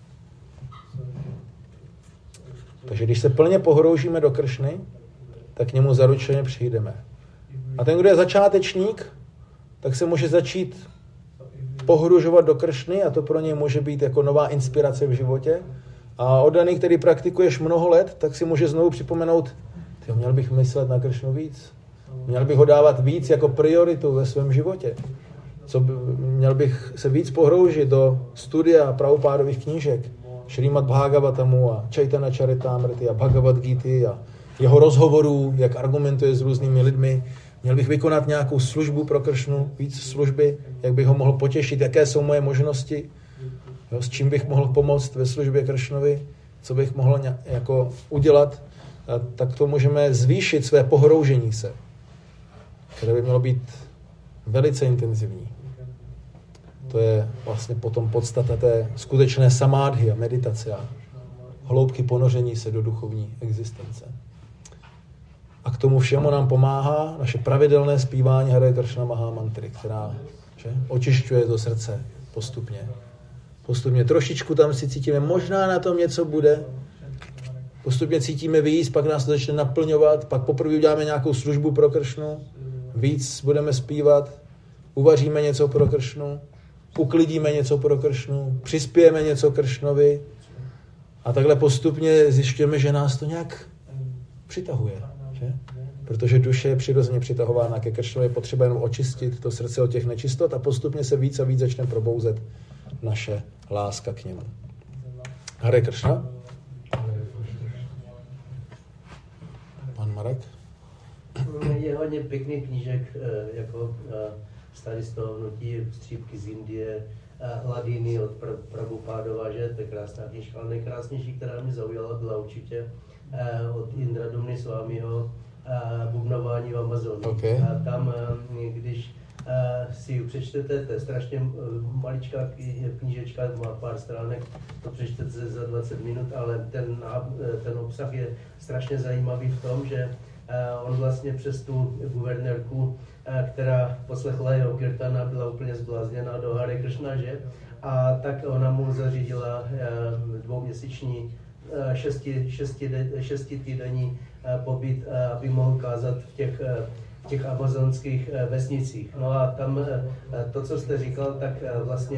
Takže když se plně pohroužíme do Kršny, tak k němu zaručeně přijdeme. A ten, kdo je začátečník, tak se může začít pohružovat do Kršny a to pro něj může být jako nová inspirace v životě. A oddaný, který praktikuješ mnoho let, tak si může znovu připomenout, tyjo, měl bych myslet na Kršnu víc. Měl bych ho dávat víc jako prioritu ve svém životě. Co by, měl bych se víc pohroužit do studia Prabhupádových knížek, Šrímad Bhagavatamu a Chaitanya Charitamrity a Bhagavad Gity a jeho rozhovorů, jak argumentuje s různými lidmi. Měl bych vykonat nějakou službu pro Kršnu, víc služby, jak bych ho mohl potěšit, jaké jsou moje možnosti, jo, s čím bych mohl pomoct ve službě Kršnovi, co bych mohl ně, jako udělat, a tak to můžeme zvýšit své pohroužení se, které by mělo být velice intenzivní. To je vlastně potom podstata té skutečné samádhy a meditace a hloubky ponoření se do duchovní existence. A k tomu všemu nám pomáhá naše pravidelné zpívání Hare Kršna Mahamantry, která že, očišťuje to srdce postupně. Postupně trošičku tam si cítíme, možná na tom něco bude, postupně cítíme víc, pak nás to začne naplňovat, pak poprvé uděláme nějakou službu pro Kršnu, víc budeme zpívat, uvaříme něco pro Kršnu, uklidíme něco pro Kršnu, přispějeme něco Kršnovi a takhle postupně zjišťujeme, že nás to nějak přitahuje. Že? Protože duše je přirozeně přitahována ke Kršnovi, je potřeba jenom očistit to srdce od těch nečistot a postupně se víc a víc začne probouzet naše láska k němu. Hare Kršna. Pan Marek. Je hodně pěkných knížek, jako Tady z toho hnutí, střípky z Indie, Hladiny od Prabhupádova, že to je krásná knížka, ale nejkrásnější, která mě zaujala, byla určitě od Indra Dumny Swamiho Bubnování v Amazonu. Okay. A tam, když si ji přečtete, to je strašně maličká knížečka, má pár stránek, to přečtete za dvacet minut, ale ten, ten obsah je strašně zajímavý v tom, že on vlastně přes tu guvernérku, která poslechla jeho kirtana, byla úplně zblázněná do Hare Kršna, že? A tak ona mu zařídila dvouměsíční, šesti, šesti, šestitýdenní pobyt, aby mohl kázat v těch, v těch amazonských vesnicích. No a tam to, co jste říkal, tak vlastně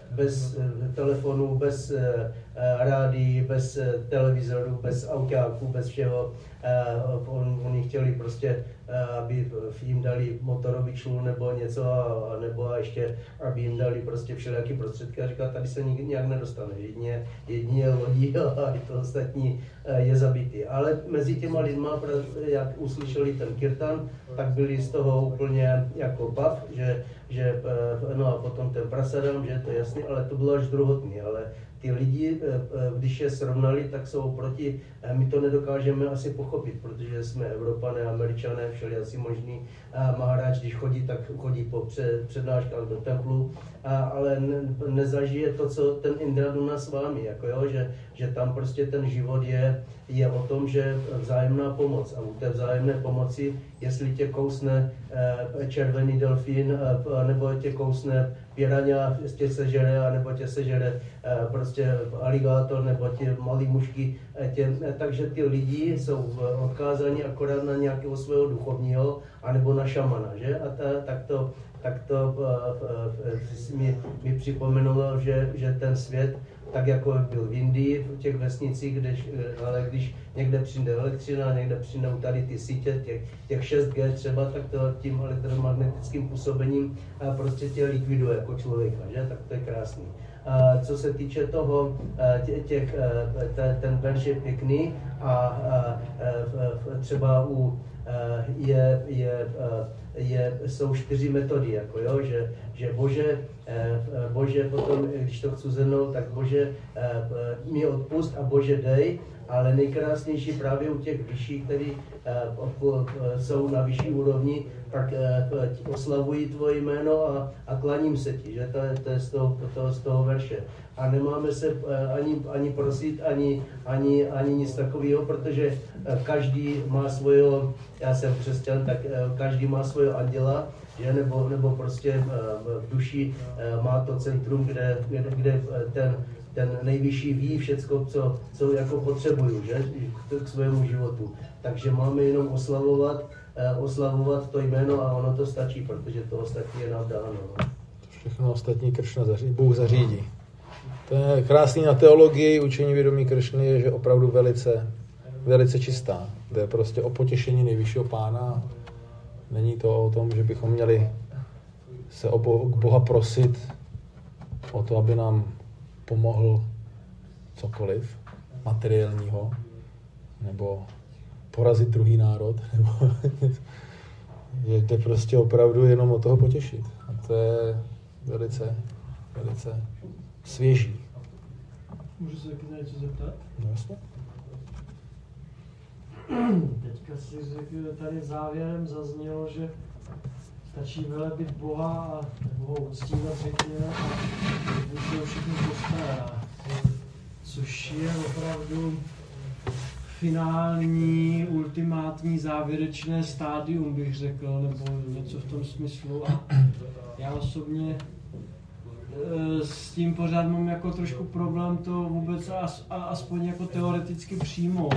bez telefonu, bez rádií, bez televizoru, bez autáků, bez všeho. On, oni chtěli prostě, aby jim dali motorový člun nebo něco, a, nebo a ještě, aby jim dali prostě všelijaký prostředky. A říkal, tady se nikdy nějak nedostane. Jedině, jedině lodí a to ostatní je zabitý. Ale mezi těma lidma, jak uslyšeli ten kirtan, tak byli z toho úplně jako bav, že, že no a potom ten prasadam, že to je jasný, ale to bylo až druhotný. Ale ty lidi, když je srovnali, tak jsou oproti, my to nedokážeme asi pochopit, protože jsme Evropané, Američané, všelijací možný. Maharáč, když chodí, tak chodí po přednáškách do templu, ale ne, nezažije to, co ten Indraduna s vámi, jako jo, že, že tam prostě ten život je, je o tom, že vzájemná pomoc. A u té vzájemné pomoci, jestli tě kousne červený delfín, nebo tě kousne piraňa, tě sežere, nebo tě sežere prostě aligátor, nebo tě malý mušky. Tě, takže ty lidi jsou odkázáni akorát na nějakého svého duchovního, anebo na šamana, že? A ta, tak to, tak to uh, mi, mi připomenoalo, že, že ten svět, tak jako byl v Indii, v těch vesnicích, když, ale když někde přijde elektřina, někde přijdou tady ty sítě, těch, těch šest G třeba, tak to tím elektromagnetickým působením prostě tě likviduje jako člověka, že? Tak to je krásný. A co se týče toho, těch, těch, ten verš je pěkný a třeba u je, je, je, jsou čtyři metody, jako jo, že, že Bože, Bože potom, když to chci zhrnout, tak Bože mi odpust a Bože dej, ale nejkrásnější právě u těch vyšších, kteří jsou na vyšší úrovni, tak oslavují tvoje jméno a, a klaním se ti, že to je, to je z, toho, to, z toho verše. A nemáme se ani, ani prosit, ani, ani, ani nic takového, protože každý má svého, já jsem křesťan, tak každý má svého anděla, že? Nebo, nebo prostě v duši má to centrum, kde, kde, kde ten, ten nejvyšší ví všecko, co, co jako potřebuju, že? K svému životu. Takže máme jenom oslavovat, oslavovat to jméno a ono to stačí, protože to ostatní je nám dáno. Všechno ostatní Kršna zařídí, Bůh zařídí. To je krásný na teologii, učení vědomí Kršny je, že opravdu velice, velice čistá. To je prostě o potěšení nejvyššího pána. Není to o tom, že bychom měli se o Boha prosit o to, aby nám pomohl cokoliv materiálního, nebo porazit druhý národ, nebo jde prostě opravdu jenom o toho potěšit. A to je velice, velice svěží. Můžu se taky něco zeptat? No jasně. Teďka si řekl, tady závěrem zaznělo, že stačí velebit Boha a Boha uctívat, řekněme, a Bůh se o všechno postará. Což je opravdu finální, ultimátní, závěrečné stádium, bych řekl, nebo něco v tom smyslu. A já osobně s tím pořád mám jako trošku problém to vůbec as, a, aspoň jako teoreticky přijmout.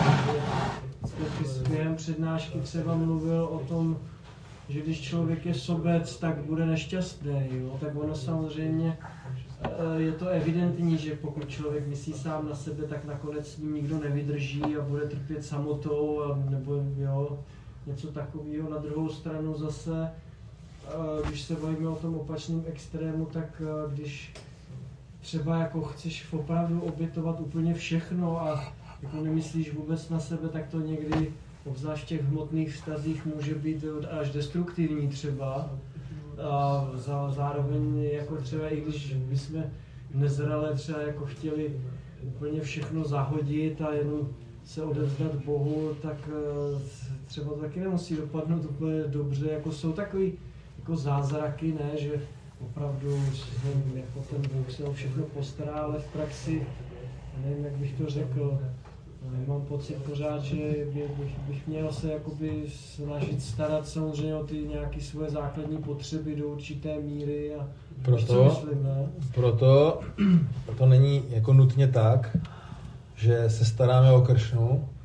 Během přednášky třeba mluvil o tom, že když člověk je sobec, tak bude nešťastný. Jo? Tak ono samozřejmě je to evidentní, že pokud člověk myslí sám na sebe, tak nakonec s ním nikdo nevydrží a bude trpět samotou a, nebo jo, něco takového. Na druhou stranu zase, když se bavíme o tom opačném extrému, tak když třeba jako chceš opravdu obětovat úplně všechno a jako nemyslíš vůbec na sebe, tak to někdy, obzvlášť v těch hmotných vztazích, může být až destruktivní třeba. A zároveň jako třeba i když bychom nezrale třeba jako chtěli úplně všechno zahodit a jenom se odevzdat Bohu, tak třeba to taky nemusí dopadnout úplně dobře. Jako jsou takový jako zázraky, ne, že opravdu jako ten Bůh se o všechno postará, ale v praxi, nevím, jak bych to řekl, mám pocit pořád, že bych, bych měl se jakoby snažit starat samozřejmě o ty nějaké svoje základní potřeby do určité míry a proto, myslím, ne? Proto to není jako nutně tak, že se staráme o Kršnu,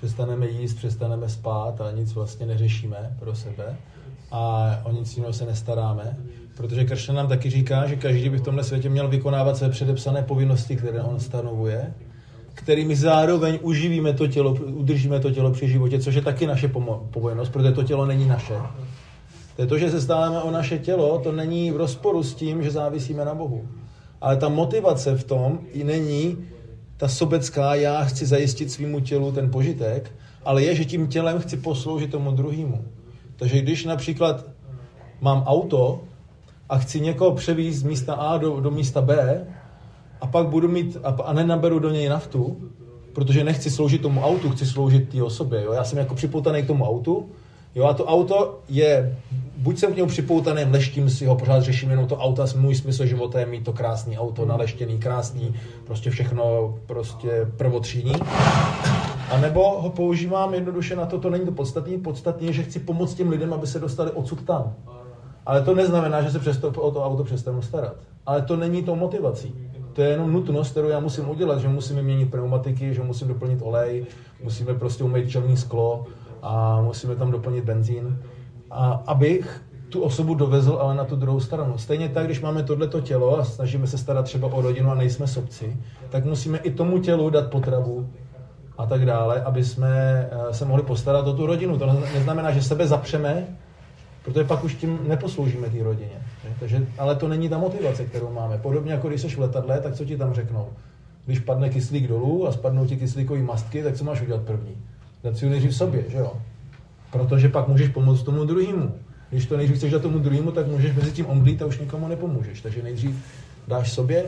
přestaneme jíst, přestaneme spát a nic vlastně neřešíme pro sebe a o nic jiného se nestaráme, protože Kršna nám taky říká, že každý by v tomhle světě měl vykonávat své předepsané povinnosti, které on stanovuje, kterými zároveň uživíme to tělo, udržíme to tělo při životě, což je taky naše povinnost, protože to tělo není naše. To je to, že se stáváme o naše tělo, to není v rozporu s tím, že závisíme na Bohu. Ale ta motivace v tom i není ta sobecká, já chci zajistit svýmu tělu ten požitek, ale je, že tím tělem chci posloužit tomu druhému. Takže když například mám auto a chci někoho převízt z místa A do, do místa B a pak budu mít a, a nenaberu do něj naftu, protože nechci sloužit tomu autu, chci sloužit té osobě. Jo? Já jsem jako připoutaný k tomu autu, jo, a to auto je, buď jsem k němu připoutaný, leštím si ho, pořád řeším jenom to auto, můj smysl života je mít to krásný auto, naleštěný, krásný, prostě všechno prostě prvotřídní. A nebo ho používám jednoduše na to, to není to podstatný, podstatný je, že chci pomoct těm lidem, aby se dostali odsud tam. Ale to neznamená, že se přesto, o to auto přestanu starat. Ale to není tou motivací. To je jenom nutnost, kterou já musím udělat, že musíme měnit pneumatiky, že musím doplnit olej, musíme prostě umýt čelní sklo a musíme tam doplnit benzín, a abych tu osobu dovezl ale na tu druhou stranu. Stejně tak, když máme tohleto tělo a snažíme se starat třeba o rodinu a nejsme sobci, tak musíme i tomu tělu dát potravu a tak dále, aby jsme se mohli postarat o tu rodinu. To neznamená, že sebe zapřeme, protože pak už tím neposloužíme té rodině. Takže, ale to není ta motivace, kterou máme. Podobně jako když jsi v letadle, tak co ti tam řeknou? Když padne kyslík dolů a spadnou ti kyslíkový mastky, tak co máš udělat první? Dát si ho nejdřív sobě, že jo? Protože pak můžeš pomoct tomu druhému. Když to nejdřív chceš dát tomu druhému, tak můžeš mezi tím omdlít a už nikomu nepomůžeš. Takže nejdřív dáš sobě.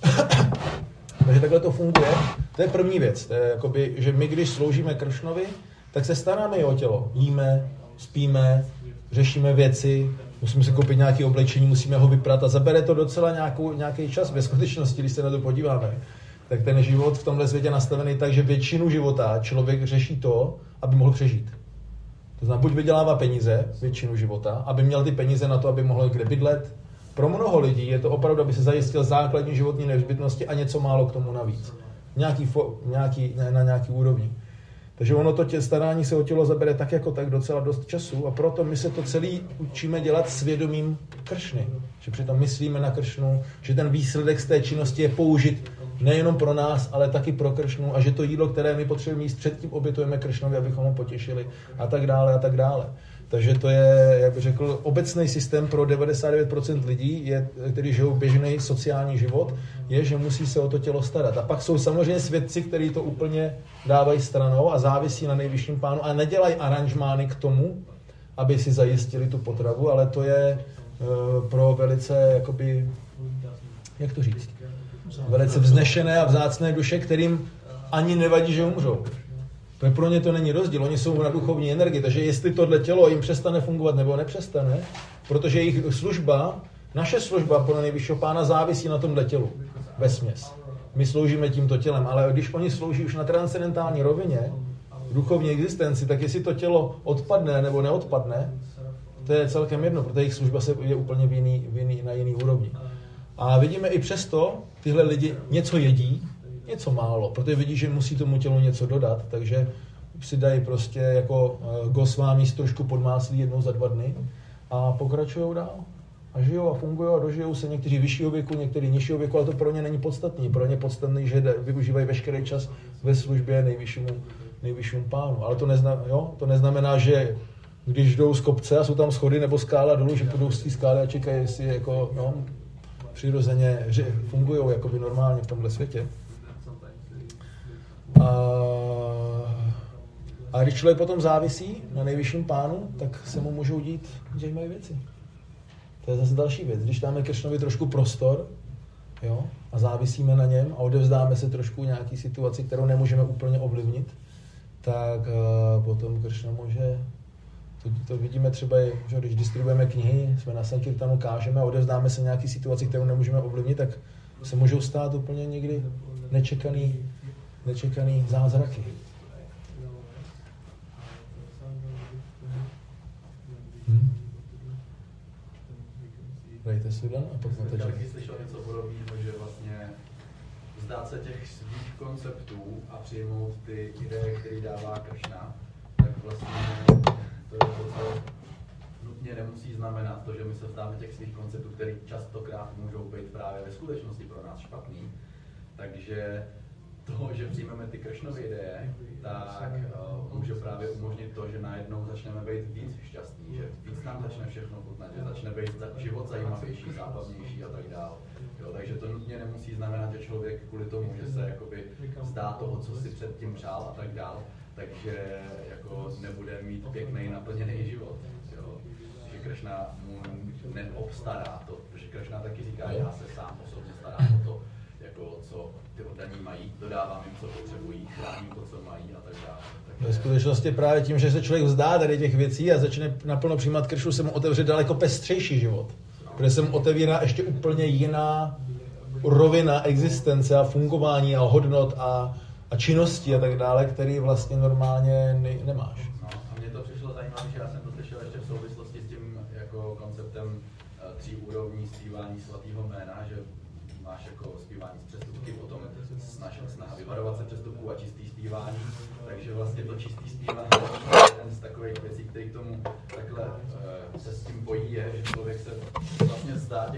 Takže takhle to funguje. To je první věc. To je jakoby, že my, když sloužíme Kršnovi, tak se staráme i o tělo. Jíme, spíme, řešíme věci, musíme si koupit nějaké oblečení, musíme ho vyprat a zabere to docela nějakou, nějaký čas. Ve skutečnosti, když se na to podíváme, tak ten život v tomhle světě je nastavený tak, že většinu života člověk řeší to, aby mohl přežít. To znamená, buď vydělává peníze většinu života, aby měl ty peníze na to, aby mohl kde bydlet. Pro mnoho lidí je to opravdu, aby se zajistil základní životní nezbytnosti a něco málo k tomu navíc. Nějaký, fo, nějaký, ne, na nějaký úrovni. Takže ono to tě, starání se o tělo zabere tak jako tak docela dost času a proto my se to celý učíme dělat svědomím Kršny. Že přitom myslíme na Kršnu, že ten výsledek z té činnosti je použit nejenom pro nás, ale taky pro Kršnu a že to jídlo, které my potřebujeme jíst, předtím obětujeme Kršnovi, abychom ho potěšili a tak dále a tak dále. Takže to je, jak bych řekl, obecný systém pro devadesát devět procent lidí, je, kteří žijou běžný sociální život, je, že musí se o to tělo starat. A pak jsou samozřejmě svědci, kteří to úplně dávají stranou a závisí na nejvyšším pánu a nedělají aranžmány k tomu, aby si zajistili tu potravu, ale to je uh, pro velice, jakoby, jak to říct, velice vznešené a vzácné duše, kterým ani nevadí, že umřou. Pro ně to není rozdíl, oni jsou na duchovní energii, takže jestli tohle tělo jim přestane fungovat nebo nepřestane, protože jejich služba, naše služba pro nejvyššího pána závisí na tomhle tělu, vesměs. My sloužíme tímto tělem, ale když oni slouží už na transcendentální rovině, v duchovní existenci, tak jestli to tělo odpadne nebo neodpadne, to je celkem jedno, protože jejich služba se je úplně v jiný, v jiný, na jiný úrovni. A vidíme i přesto, tyhle lidi něco jedí, něco málo, protože vidí, že musí tomu tělu něco dodat, takže si dají prostě jako Gosvámi trošku podmáslí jednou za dva dny a pokračují dál. A žijou a fungují a dožijou se někteří vyššího věku, někteří nižšího věku, ale to pro ně není podstatný. Pro ně podstatný, že využívají veškerý čas ve službě nejvyššímu, nejvyššímu pánu. Ale to, nezna, jo, to neznamená, že když jdou z kopce a jsou tam schody nebo skála dolů, že půjdou z té skály a čekají, jestli jako, no, přirozeně fungují jakoby normálně v tomhle světě. A, a když člověk potom závisí na nejvyšším pánu, tak se mu můžou dít zajímavé věci. To je zase další věc. Když dáme Kršnovi trošku prostor, jo, a závisíme na něm a odevzdáme se trošku nějaký situaci, kterou nemůžeme úplně ovlivnit, tak uh, potom Kršna může, to, to vidíme třeba, že když distribuujeme knihy, jsme na Sankirtanu, kážeme a odevzdáme se nějaký situaci, kterou nemůžeme ovlivnit, tak se můžou stát úplně někdy nečekaný nečekaný zázraky. Hm? Dejte si dan a pak máte Taky slyšel něco podobného, že vlastně vzdát se těch svých konceptů a přijmout ty ideje, které dává Kršna, tak vlastně to je to, co nutně nemusí znamenat to, že my se vzdáme těch svých konceptů, které častokrát můžou být právě ve skutečnosti pro nás špatný. Takže to, že přijmeme ty Kršnovy ideje, tak uh, může právě umožnit to, že najednou začneme být víc šťastní, že víc nám začne všechno chutnat, že začne být život zajímavější, zábavnější a tak dále. Jo, takže to nutně nemusí znamenat, že člověk kvůli tomu, že se jakoby vzdá toho, co si předtím přál a tak dále, takže jako nebude mít pěkný, naplněný život. Jo. Že Kršna mu neobstará to, protože Kršna taky říká, já se sám osobně starám o to, jako co ty oddaní mají, dodávám jim, co potřebují, chráním to, co mají a tak dále. Ve skutečnosti právě tím, že se člověk vzdá tady těch věcí a začne naplno přijímat Kršnu, se mu otevře daleko pestřejší život. Kde se mu otevírá ještě úplně jiná rovina existence a fungování a hodnot a, a činností a tak dále, který vlastně normálně ne, nemáš. No, a mně to přišlo zajímavé, že já jsem to slyšel ještě v souvislosti s tím jako konceptem uh, tří úrovní zpívání svatého jména, že máš jako zpívání z přestupky, potom snaha, snaha vyvarovat se přestupků a čistý zpívání, takže vlastně to čistý zpívání je jeden z takových věcí, který k tomu takhle uh, se s tím bojí, je, že člověk se vlastně vzdá těch